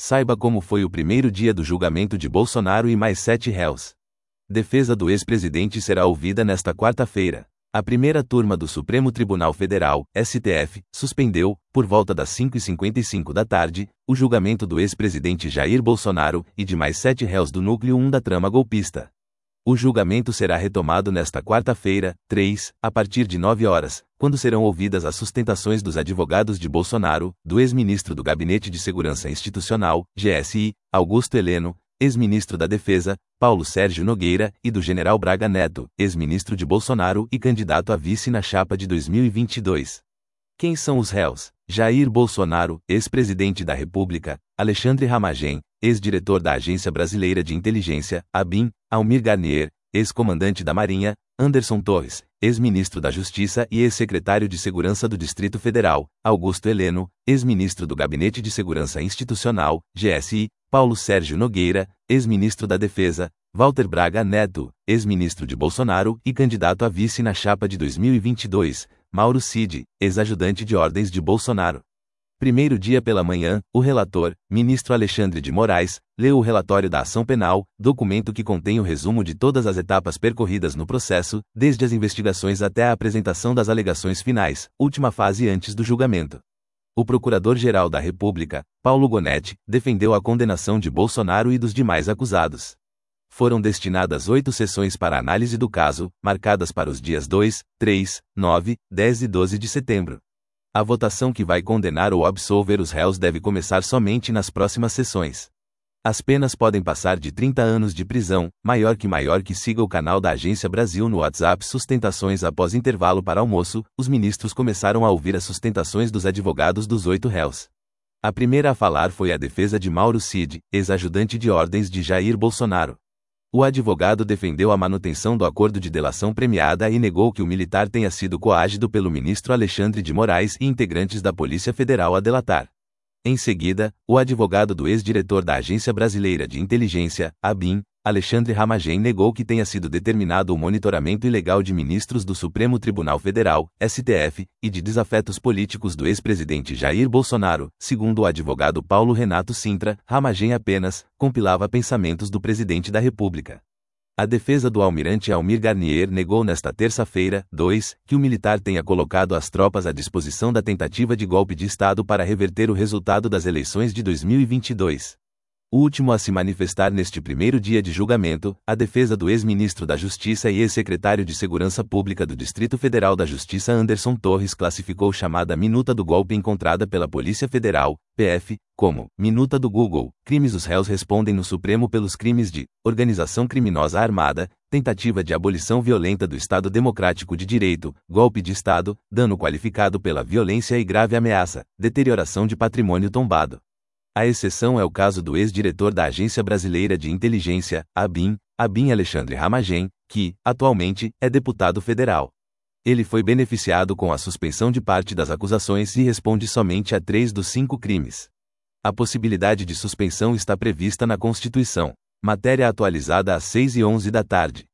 Saiba como foi o primeiro dia do julgamento de Bolsonaro e mais 7 réus. Defesa do ex-presidente será ouvida nesta quarta-feira. A primeira turma do Supremo Tribunal Federal, STF, suspendeu, por volta das 5h55 da tarde, o julgamento do ex-presidente Jair Bolsonaro e de mais 7 réus do núcleo 1 da trama golpista. O julgamento será retomado nesta quarta-feira, 3, a partir de 9 horas, quando serão ouvidas as sustentações dos advogados de Bolsonaro, do ex-ministro do Gabinete de Segurança Institucional, GSI, Augusto Heleno, ex-ministro da Defesa, Paulo Sérgio Nogueira, e do general Braga Neto, ex-ministro de Bolsonaro e candidato a vice na chapa de 2022. Quem são os réus? Jair Bolsonaro, ex-presidente da República, Alexandre Ramagem, ex-diretor da Agência Brasileira de Inteligência, ABIN, Almir Garnier, ex-comandante da Marinha, Anderson Torres, ex-ministro da Justiça e ex-secretário de Segurança do Distrito Federal, Augusto Heleno, ex-ministro do Gabinete de Segurança Institucional, GSI, Paulo Sérgio Nogueira, ex-ministro da Defesa, Walter Braga Neto, ex-ministro de Bolsonaro e candidato a vice na chapa de 2022, Mauro Cid, ex-ajudante de ordens de Bolsonaro. Primeiro dia pela manhã, o relator, ministro Alexandre de Moraes, leu o relatório da ação penal, documento que contém o resumo de todas as etapas percorridas no processo, desde as investigações até a apresentação das alegações finais, última fase antes do julgamento. O Procurador-Geral da República, Paulo Gonetti, defendeu a condenação de Bolsonaro e dos demais acusados. Foram destinadas 8 sessões para análise do caso, marcadas para os dias 2, 3, 9, 10 e 12 de setembro. A votação que vai condenar ou absolver os réus deve começar somente nas próximas sessões. As penas podem passar de 30 anos de prisão, maior que siga o canal da Agência Brasil no WhatsApp. Sustentações. Após intervalo para almoço, os ministros começaram a ouvir as sustentações dos advogados dos 8 réus. A primeira a falar foi a defesa de Mauro Cid, ex-ajudante de ordens de Jair Bolsonaro. O advogado defendeu a manutenção do acordo de delação premiada e negou que o militar tenha sido coagido pelo ministro Alexandre de Moraes e integrantes da Polícia Federal a delatar. Em seguida, o advogado do ex-diretor da Agência Brasileira de Inteligência, ABIN, Alexandre Ramagem, negou que tenha sido determinado o monitoramento ilegal de ministros do Supremo Tribunal Federal, STF, e de desafetos políticos do ex-presidente Jair Bolsonaro. Segundo o advogado Paulo Renato Sintra, Ramagem apenas compilava pensamentos do presidente da República. A defesa do almirante Almir Garnier negou nesta terça-feira, 2, que o militar tenha colocado as tropas à disposição da tentativa de golpe de Estado para reverter o resultado das eleições de 2022. O último a se manifestar neste primeiro dia de julgamento, a defesa do ex-ministro da Justiça e ex-secretário de Segurança Pública do Distrito Federal da Justiça Anderson Torres classificou chamada minuta do golpe encontrada pela Polícia Federal, PF, como minuta do Google. Crimes. Os réus respondem no Supremo pelos crimes de organização criminosa armada, tentativa de abolição violenta do Estado Democrático de Direito, golpe de Estado, dano qualificado pela violência e grave ameaça, deterioração de patrimônio tombado. A exceção é o caso do ex-diretor da Agência Brasileira de Inteligência, ABIN, Alexandre Ramagem, que, atualmente, é deputado federal. Ele foi beneficiado com a suspensão de parte das acusações e responde somente a 3 dos 5 crimes. A possibilidade de suspensão está prevista na Constituição. Matéria atualizada às 6h11 da tarde.